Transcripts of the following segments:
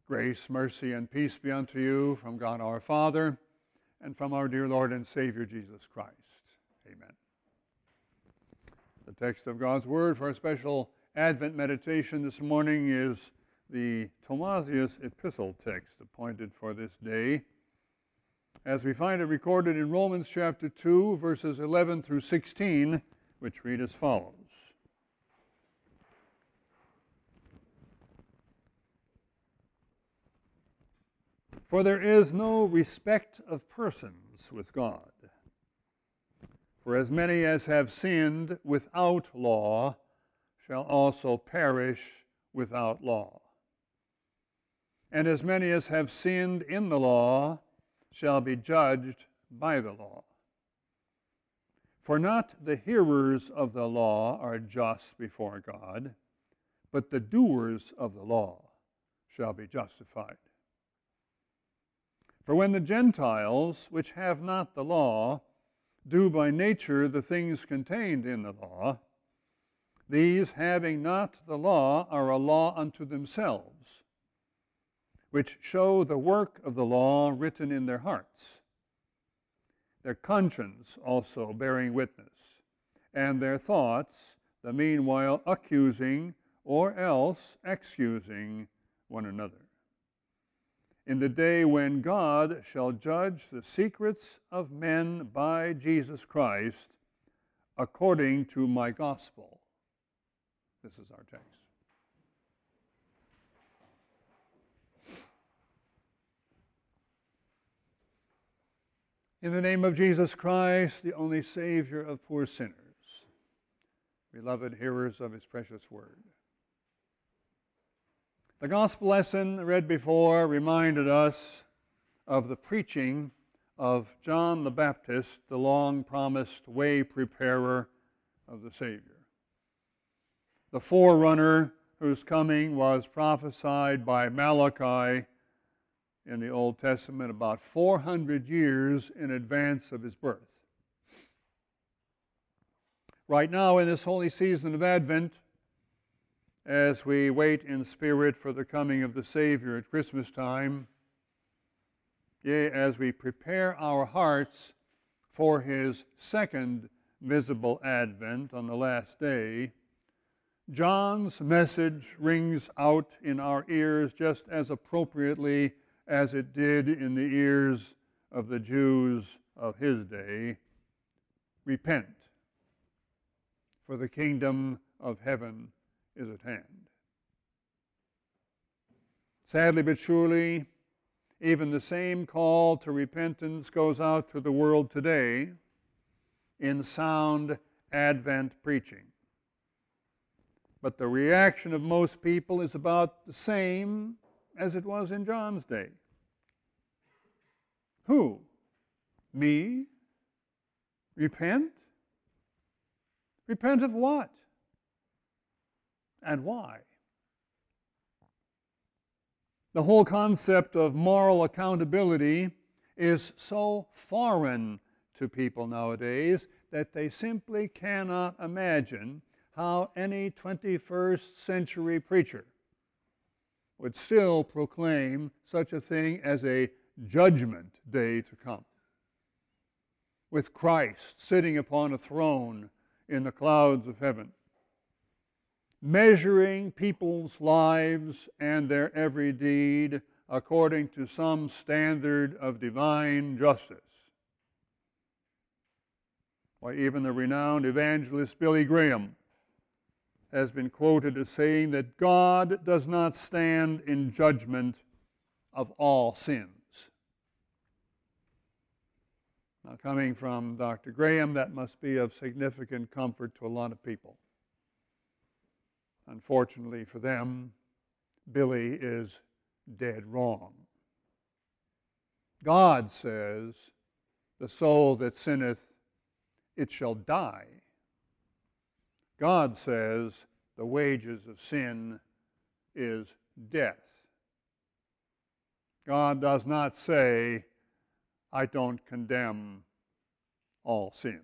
Grace, mercy, and peace be unto you from God our Father and from our dear Lord and Savior Jesus Christ. Amen. The text of God's Word for our special Advent meditation this morning is the Thomasius epistle text appointed for this day, as we find it recorded in Romans chapter 2, verses 11 through 16, which read as follows. For there is no respect of persons with God. For as many as have sinned without law shall also perish without law. And as many as have sinned in the law shall be judged by the law. For not the hearers of the law are just before God, but the doers of the law shall be justified. For when the Gentiles, which have not the law, do by nature the things contained in the law, these, having not the law, are a law unto themselves, which show the work of the law written in their hearts, their conscience also bearing witness, and their thoughts the meanwhile accusing or else excusing one another. In the day when God shall judge the secrets of men by Jesus Christ, according to my gospel. This is our text. In the name of Jesus Christ, the only Savior of poor sinners, beloved hearers of His precious word. The gospel lesson read before reminded us of the preaching of John the Baptist, the long-promised way preparer of the Savior, the forerunner whose coming was prophesied by Malachi in the Old Testament about 400 years in advance of his birth. Right now, in this holy season of Advent, as we wait in spirit for the coming of the Savior at Christmas time, yea, as we prepare our hearts for His second visible advent on the last day, John's message rings out in our ears just as appropriately as it did in the ears of the Jews of his day. Repent, for the kingdom of heaven is at hand. Sadly but surely, even the same call to repentance goes out to the world today in sound Advent preaching. But the reaction of most people is about the same as it was in John's day. Who? Me? Repent? Repent of what? And why? The whole concept of moral accountability is so foreign to people nowadays that they simply cannot imagine how any 21st century preacher would still proclaim such a thing as a judgment day to come, with Christ sitting upon a throne in the clouds of heaven, measuring people's lives and their every deed according to some standard of divine justice. Why, even the renowned evangelist Billy Graham has been quoted as saying that God does not stand in judgment of all sins. Now, coming from Dr. Graham, that must be of significant comfort to a lot of people. Unfortunately for them, Billy is dead wrong. God says, the soul that sinneth, it shall die. God says, the wages of sin is death. God does not say, I don't condemn all sins.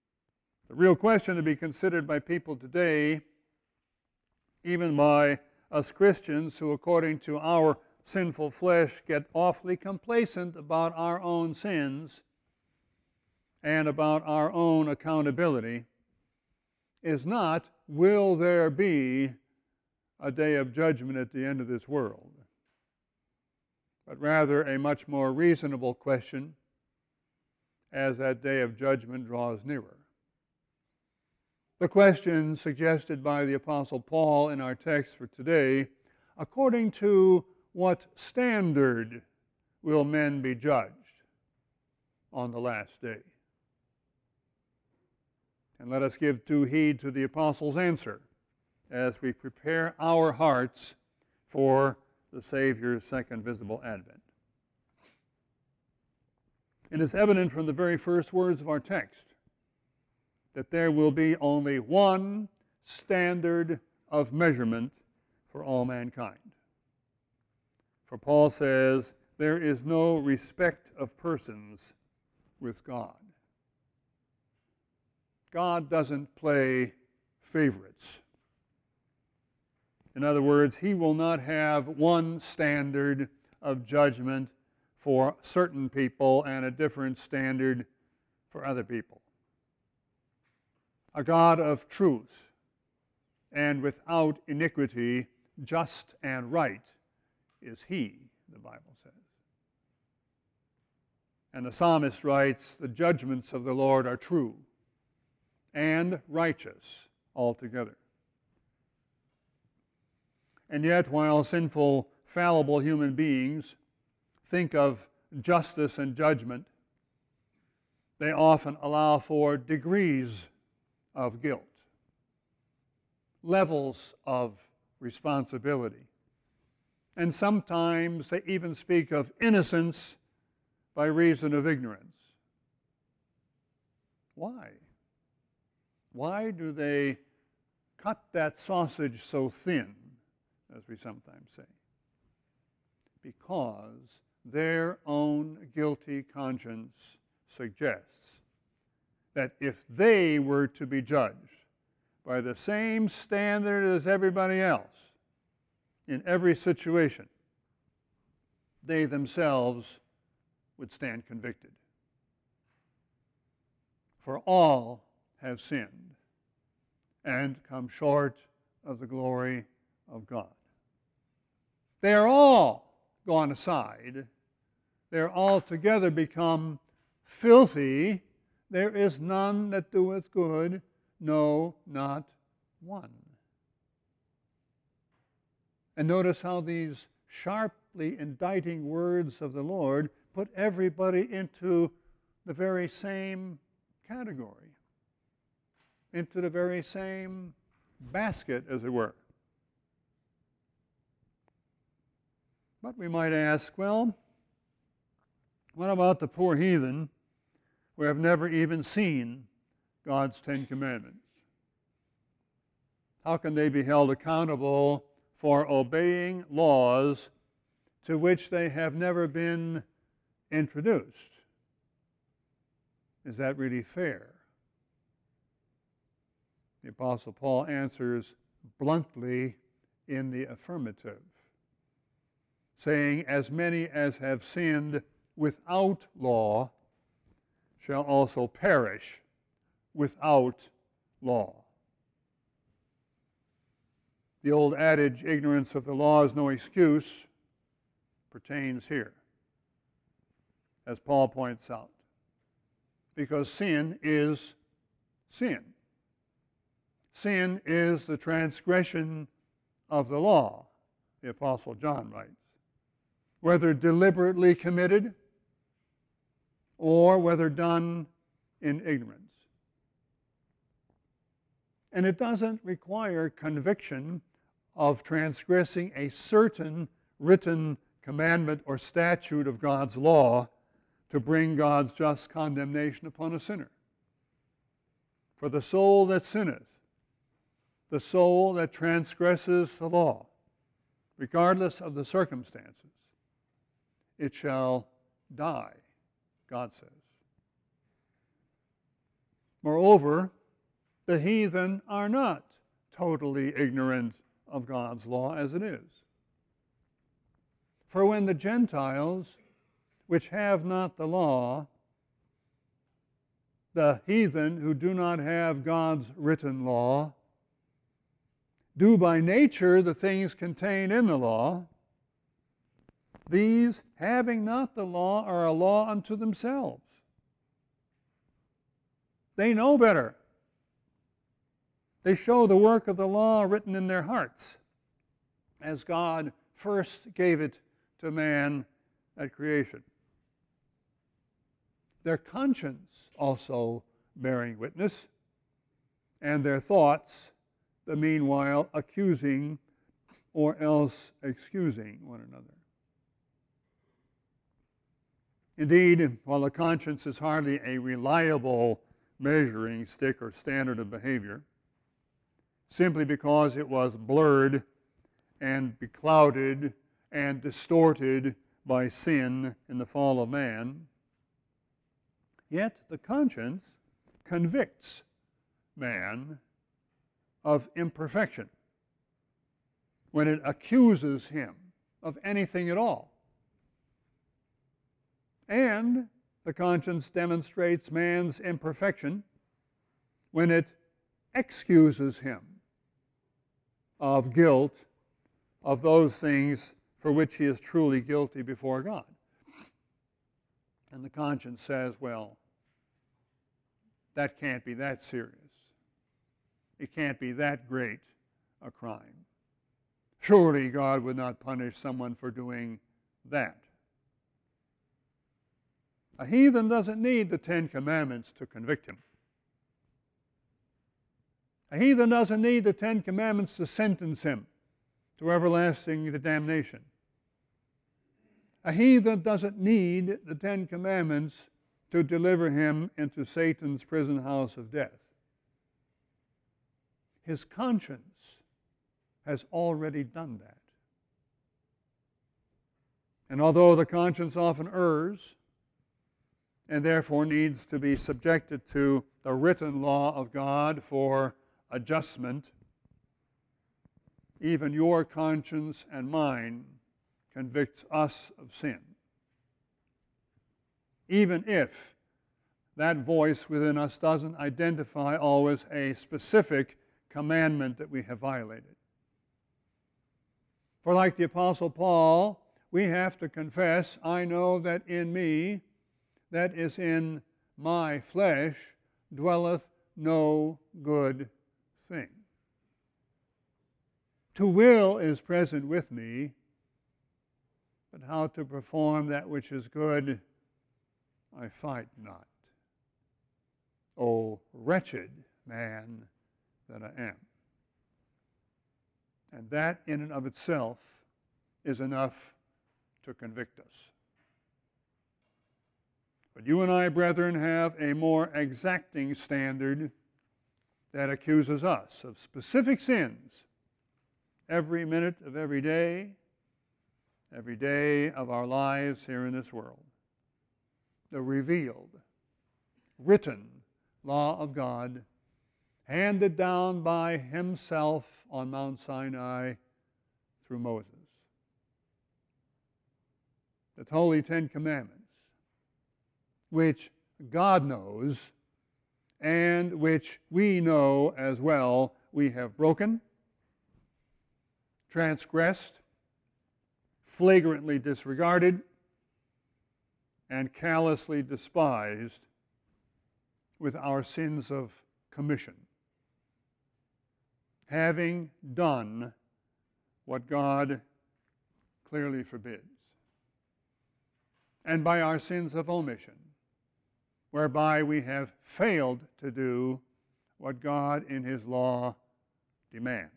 The real question to be considered by people today, even by us Christians who, according to our sinful flesh, get awfully complacent about our own sins and about our own accountability, is not, will there be a day of judgment at the end of this world? But rather a much more reasonable question as that day of judgment draws nearer. The question suggested by the Apostle Paul in our text for today, according to what standard will men be judged on the last day? And let us give due heed to the Apostle's answer as we prepare our hearts for the Savior's second visible advent. It is evident from the very first words of our text that there will be only one standard of measurement for all mankind. For Paul says, there is no respect of persons with God. God doesn't play favorites. In other words, he will not have one standard of judgment for certain people and a different standard for other people. A God of truth and without iniquity, just and right is he, the Bible says. And the psalmist writes, the judgments of the Lord are true and righteous altogether. And yet, while sinful, fallible human beings think of justice and judgment, they often allow for degrees of guilt, levels of responsibility, and sometimes they even speak of innocence by reason of ignorance. Why? Why do they cut that sausage so thin, as we sometimes say? Because their own guilty conscience suggests that if they were to be judged by the same standard as everybody else in every situation, they themselves would stand convicted. For all have sinned and come short of the glory of God. They are all gone aside. They are altogether become filthy. There is none that doeth good, no, not one. And notice how these sharply indicting words of the Lord put everybody into the very same category, into the very same basket, as it were. But we might ask, well, what about the poor heathen who have never even seen God's Ten Commandments? How can they be held accountable for obeying laws to which they have never been introduced? Is that really fair? The Apostle Paul answers bluntly in the affirmative, saying, as many as have sinned without law shall also perish without law. The old adage, ignorance of the law is no excuse, pertains here, as Paul points out, because sin is sin. Sin is the transgression of the law, the Apostle John writes, whether deliberately committed or whether done in ignorance. And it doesn't require conviction of transgressing a certain written commandment or statute of God's law to bring God's just condemnation upon a sinner. For the soul that sinneth, the soul that transgresses the law, regardless of the circumstances, it shall die, God says. Moreover, the heathen are not totally ignorant of God's law as it is. For when the Gentiles, which have not the law, the heathen who do not have God's written law, do by nature the things contained in the law, these, having not the law, are a law unto themselves. They know better. They show the work of the law written in their hearts, as God first gave it to man at creation. Their conscience also bearing witness, and their thoughts, the meanwhile accusing or else excusing one another. Indeed, while the conscience is hardly a reliable measuring stick or standard of behavior, simply because it was blurred and beclouded and distorted by sin in the fall of man, yet the conscience convicts man of imperfection when it accuses him of anything at all. And the conscience demonstrates man's imperfection when it excuses him of guilt of those things for which he is truly guilty before God. And the conscience says, well, that can't be that serious. It can't be that great a crime. Surely God would not punish someone for doing that. A heathen doesn't need the Ten Commandments to convict him. A heathen doesn't need the Ten Commandments to sentence him to everlasting damnation. A heathen doesn't need the Ten Commandments to deliver him into Satan's prison house of death. His conscience has already done that. And although the conscience often errs, and therefore needs to be subjected to the written law of God for adjustment, even your conscience and mine convicts us of sin. Even if that voice within us doesn't identify always a specific commandment that we have violated. For like the Apostle Paul, we have to confess, I know that in me, that is in my flesh, dwelleth no good thing. To will is present with me, but how to perform that which is good, I find not. O wretched man that I am. And that in and of itself is enough to convict us. But you and I, brethren, have a more exacting standard that accuses us of specific sins every minute of every day of our lives here in this world. The revealed, written law of God, handed down by himself on Mount Sinai through Moses. The Holy Ten Commandments, which God knows and which we know as well we have broken, transgressed, flagrantly disregarded, and callously despised with our sins of commission, having done what God clearly forbids, and by our sins of omission, whereby we have failed to do what God in His law demands.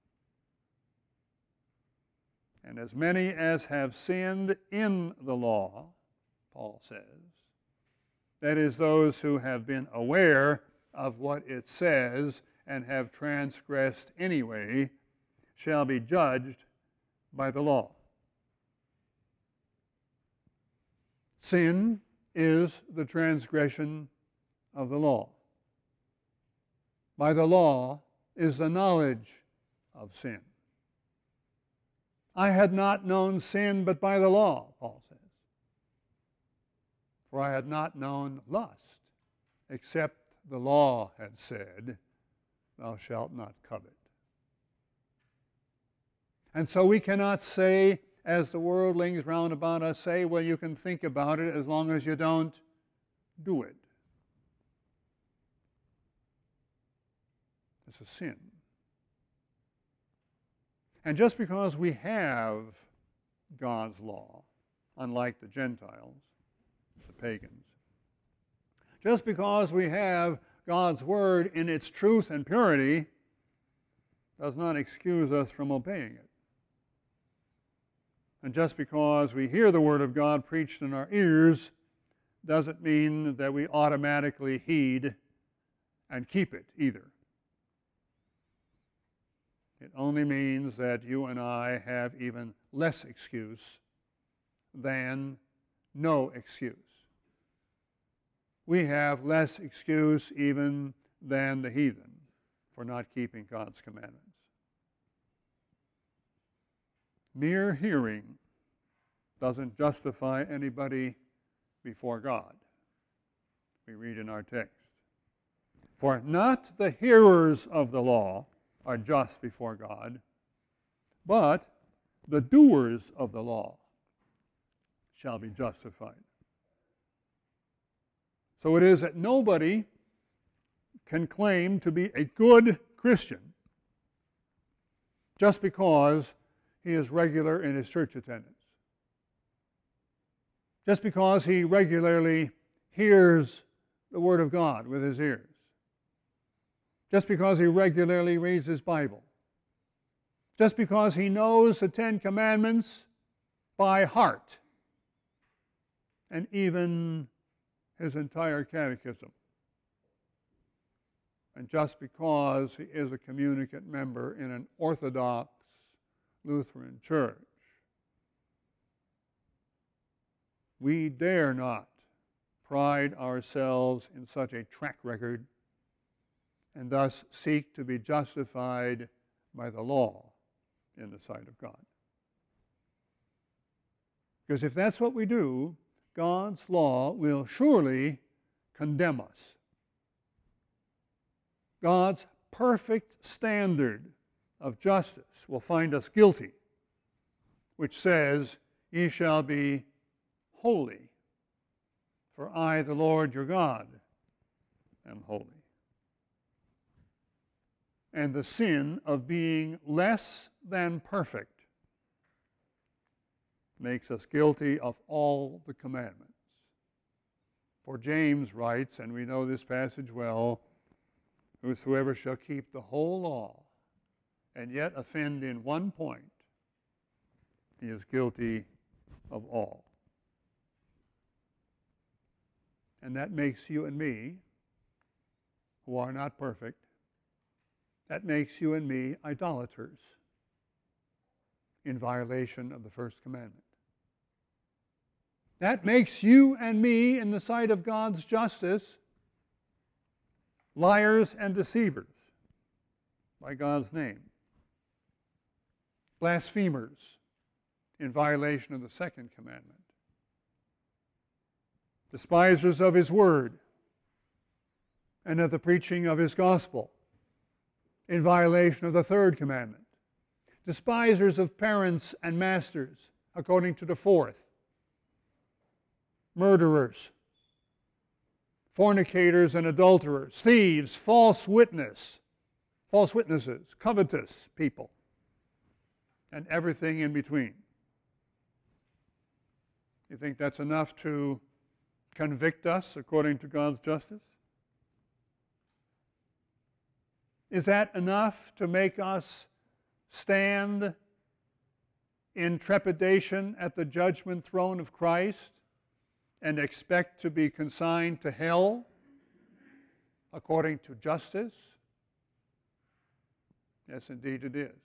And as many as have sinned in the law, Paul says, that is, those who have been aware of what it says and have transgressed anyway, shall be judged by the law. Sin is the transgression of the law. By the law is the knowledge of sin. I had not known sin but by the law, Paul says. For I had not known lust, except the law had said, thou shalt not covet. And so we cannot say, as the worldlings round about us say, well, you can think about it as long as you don't do it. It's a sin. And just because we have God's law, unlike the Gentiles, the pagans, just because we have God's word in its truth and purity does not excuse us from obeying it. And just because we hear the word of God preached in our ears doesn't mean that we automatically heed and keep it either. It only means that you and I have even less excuse than no excuse. We have less excuse even than the heathen for not keeping God's commandments. Mere hearing doesn't justify anybody before God. We read in our text, for not the hearers of the law are just before God, but the doers of the law shall be justified. So it is that nobody can claim to be a good Christian just because he is regular in his church attendance, just because he regularly hears the Word of God with his ears, just because he regularly reads his Bible, just because he knows the Ten Commandments by heart, and even his entire catechism, and just because he is a communicant member in an Orthodox Lutheran church. We dare not pride ourselves in such a track record and thus seek to be justified by the law in the sight of God. Because if that's what we do, God's law will surely condemn us. God's perfect standard of justice will find us guilty, which says, ye shall be holy, for I, the Lord your God, am holy. And the sin of being less than perfect makes us guilty of all the commandments. For James writes, and we know this passage well, whosoever shall keep the whole law and yet offend in one point, he is guilty of all. And that makes you and me, who are not perfect, that makes you and me idolaters in violation of the first commandment. That makes you and me, in the sight of God's justice, liars and deceivers by God's name, blasphemers in violation of the second commandment, despisers of his word and of the preaching of his gospel in violation of the third commandment, despisers of parents and masters according to the fourth, murderers, fornicators and adulterers, thieves, false witnesses, covetous people, and everything in between. You think that's enough to convict us according to God's justice? Is that enough to make us stand in trepidation at the judgment throne of Christ and expect to be consigned to hell according to justice? Yes, indeed it is.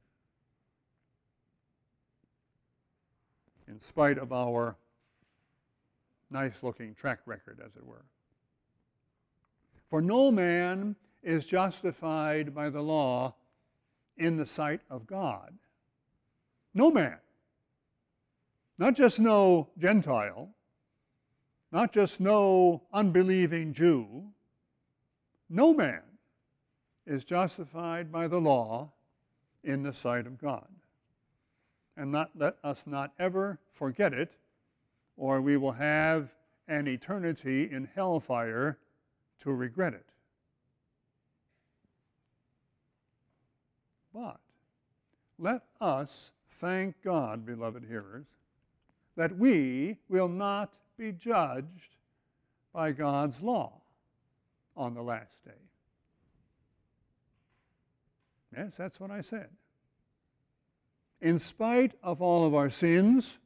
In spite of our nice-looking track record, as it were. For no man is justified by the law in the sight of God, No man. Not just no Gentile, not just no unbelieving Jew. No man is justified by the law in the sight of God. And let us not ever forget it, or we will have an eternity in hellfire to regret it. But let us thank God, beloved hearers, that we will not be judged by God's law on the last day. Yes, that's what I said. In spite of all of our sins,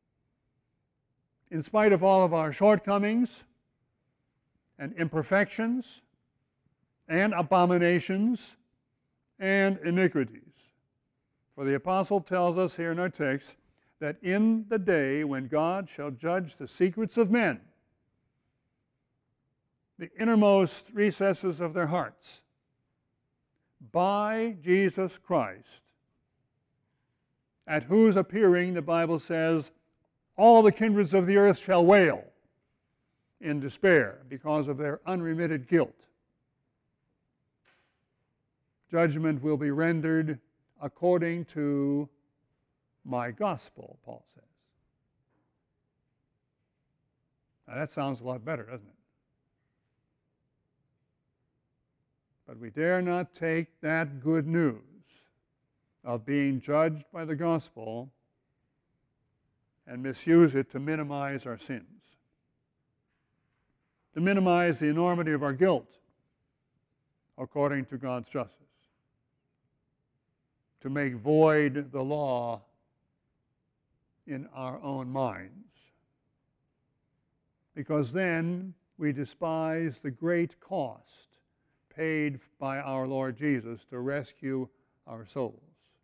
in spite of all of our shortcomings and imperfections and abominations and iniquities. For the apostle tells us here in our text that in the day when God shall judge the secrets of men, the innermost recesses of their hearts, by Jesus Christ, at whose appearing, the Bible says, all the kindreds of the earth shall wail in despair because of their unremitted guilt. Judgment will be rendered according to my gospel, Paul says. Now that sounds a lot better, doesn't it? But we dare not take that good news of being judged by the gospel and misuse it to minimize our sins, to minimize the enormity of our guilt according to God's justice, to make void the law in our own minds. Because then we despise the great cost paid by our Lord Jesus to rescue our souls,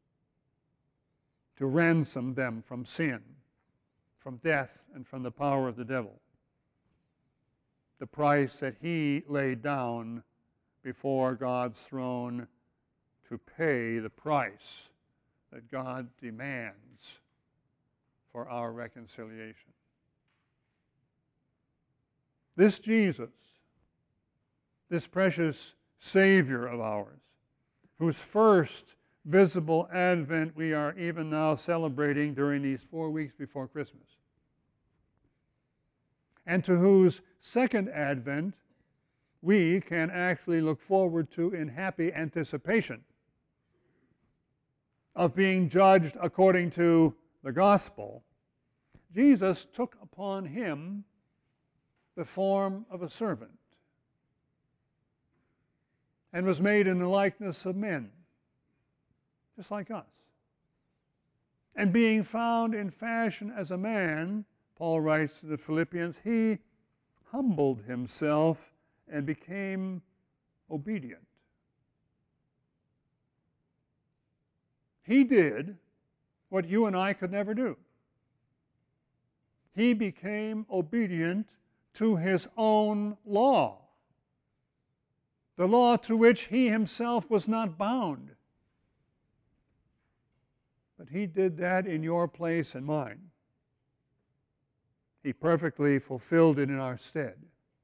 to ransom them from sin, from death, and from the power of the devil. The price that he laid down before God's throne to pay the price that God demands for our reconciliation. This Jesus, this precious Savior of ours, whose first visible advent we are even now celebrating during these 4 weeks before Christmas, and to whose second advent we can actually look forward to in happy anticipation of being judged according to the gospel, Jesus took upon him the form of a servant and was made in the likeness of men, just like us. And being found in fashion as a man, Paul writes to the Philippians, he humbled himself and became obedient. He did what you and I could never do. He became obedient to his own law, the law to which he himself was not bound. But he did that in your place and mine. He perfectly fulfilled it in our stead,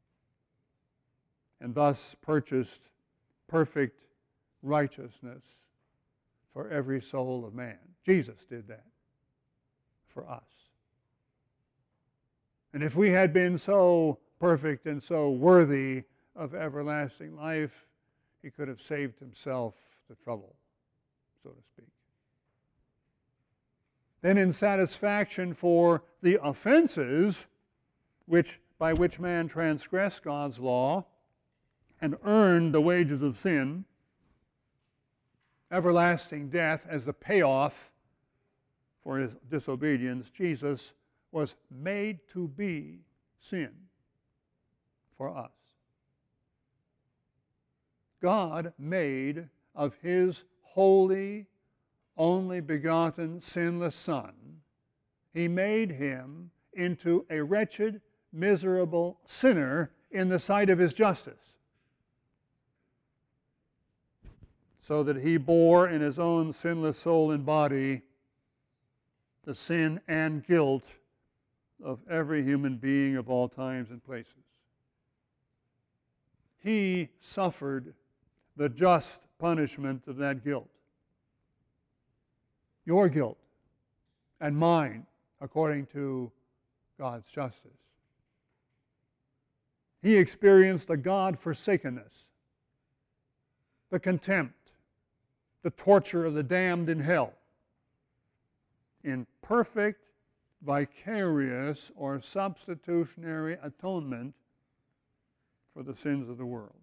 and thus purchased perfect righteousness for every soul of man. Jesus did that for us. And if we had been so perfect and so worthy of everlasting life, he could have saved himself the trouble, so to speak. Then in satisfaction for the offenses by which man transgressed God's law and earned the wages of sin, everlasting death as the payoff for his disobedience, Jesus was made to be sin for us. God made of his holy, only begotten, sinless Son, he made him into a wretched, miserable sinner in the sight of his justice, so that he bore in his own sinless soul and body the sin and guilt of every human being of all times and places. He suffered the just punishment of that guilt. Your guilt and mine, according to God's justice. He experienced the God-forsakenness, the contempt, the torture of the damned in hell, in perfect, vicarious, or substitutionary atonement for the sins of the world.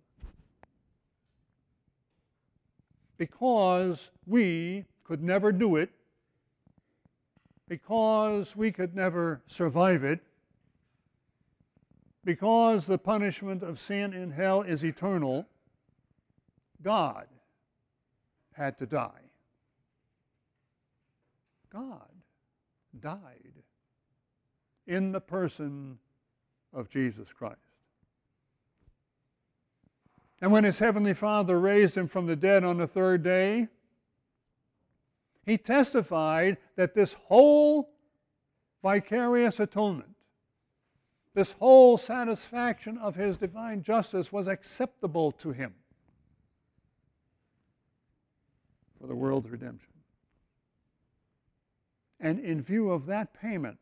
Because we could never do it, because we could never survive it, because the punishment of sin in hell is eternal, God had to die. God died in the person of Jesus Christ. And when his heavenly Father raised him from the dead on the third day, he testified that this whole vicarious atonement, this whole satisfaction of his divine justice was acceptable to him for the world's redemption. And in view of that payment,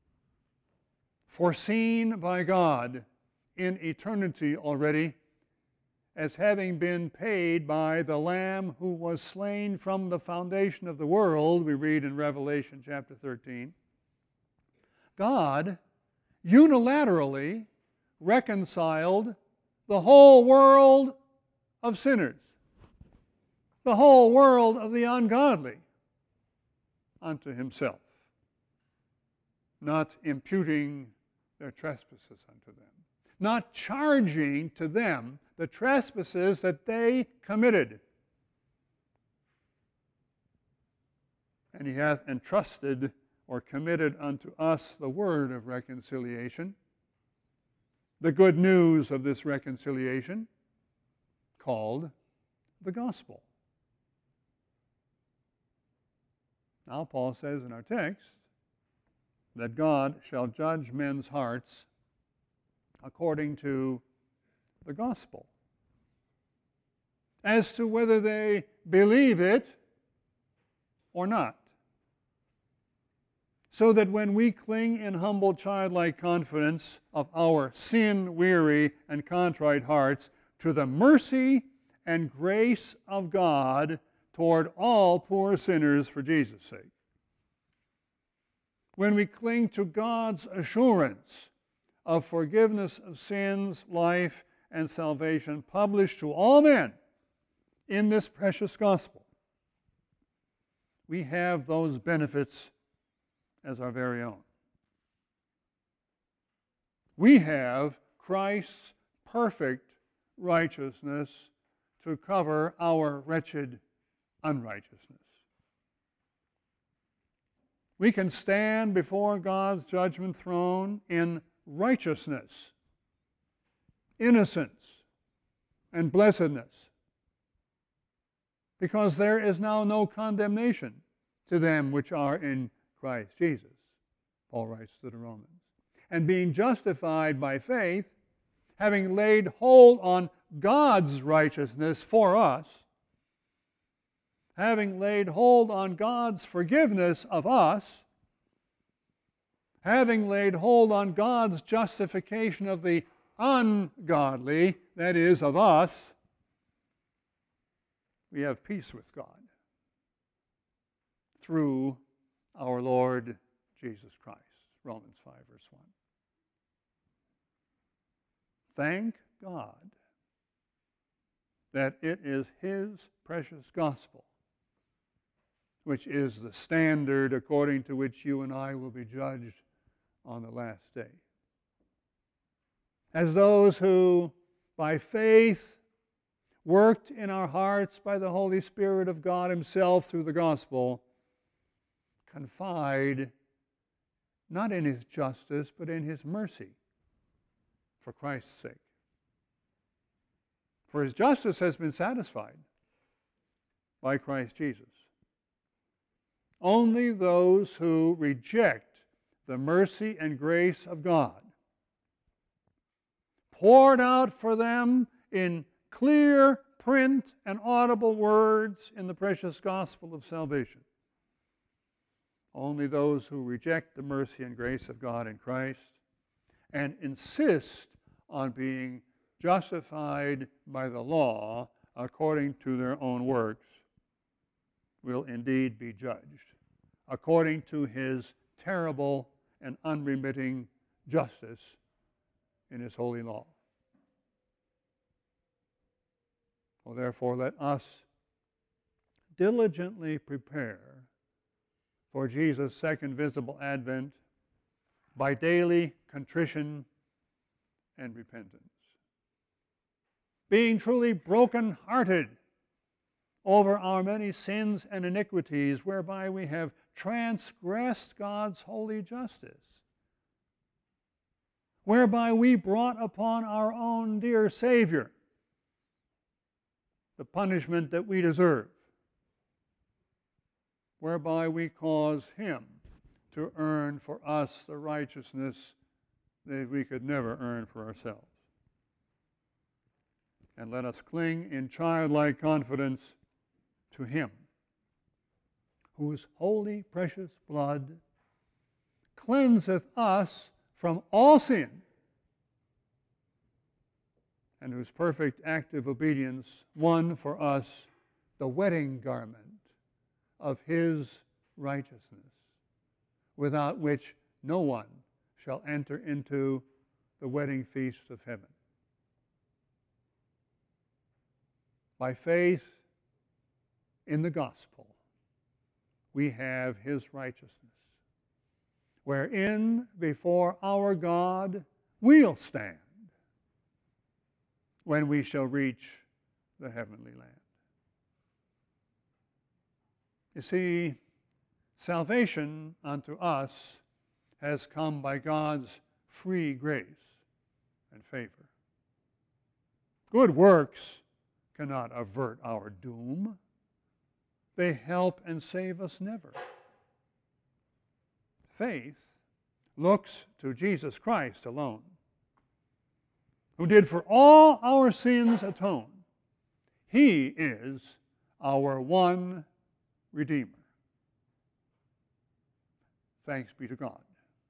foreseen by God in eternity already, as having been paid by the Lamb who was slain from the foundation of the world, we read in Revelation chapter 13, God unilaterally reconciled the whole world of sinners, the whole world of the ungodly, unto himself, not imputing their trespasses unto them, not charging to them the trespasses that they committed. And he hath entrusted or committed unto us the word of reconciliation, the good news of this reconciliation, called the gospel. Now Paul says in our text that God shall judge men's hearts according to the gospel, as to whether they believe it or not. So that when we cling in humble childlike confidence of our sin-weary and contrite hearts to the mercy and grace of God toward all poor sinners for Jesus' sake, when we cling to God's assurance of forgiveness of sins, life, and salvation published to all men in this precious gospel, we have those benefits as our very own. We have Christ's perfect righteousness to cover our wretched unrighteousness. We can stand before God's judgment throne in righteousness, innocence, and blessedness, because there is now no condemnation to them which are in Christ Jesus, Paul writes to the Romans. And being justified by faith, having laid hold on God's righteousness for us, having laid hold on God's forgiveness of us, having laid hold on God's justification of the ungodly, that is, of us, we have peace with God through our Lord Jesus Christ. Romans 5, verse 1. Thank God that it is His precious gospel which is the standard according to which you and I will be judged on the last day. As those who, by faith, worked in our hearts by the Holy Spirit of God Himself through the gospel, confide not in His justice, but in His mercy for Christ's sake. For His justice has been satisfied by Christ Jesus. Only those who reject the mercy and grace of God, poured out for them in clear print and audible words in the precious gospel of salvation. Only those who reject the mercy and grace of God in Christ and insist on being justified by the law according to their own works will indeed be judged according to his terrible and unremitting justice in his holy law. Well, therefore, let us diligently prepare for Jesus' second visible advent by daily contrition and repentance, being truly broken-hearted over our many sins and iniquities whereby we have transgressed God's holy justice, whereby we brought upon our own dear Savior the punishment that we deserve, whereby we cause him to earn for us the righteousness that we could never earn for ourselves. And let us cling in childlike confidence to him, whose holy, precious blood cleanseth us from all sin, and whose perfect active obedience won for us the wedding garment of his righteousness, without which no one shall enter into the wedding feast of heaven. By faith in the gospel, we have his righteousness, wherein before our God we'll stand when we shall reach the heavenly land. You see, salvation unto us has come by God's free grace and favor. Good works cannot avert our doom. They help and save us never. Faith looks to Jesus Christ alone, who did for all our sins atone. He is our one Redeemer. Thanks be to God.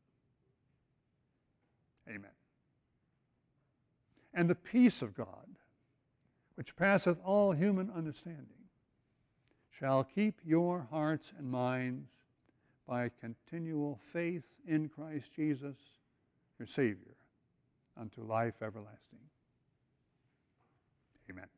Amen. And the peace of God, which passeth all human understanding, shall keep your hearts and minds by continual faith in Christ Jesus, your Savior, unto life everlasting. Amen.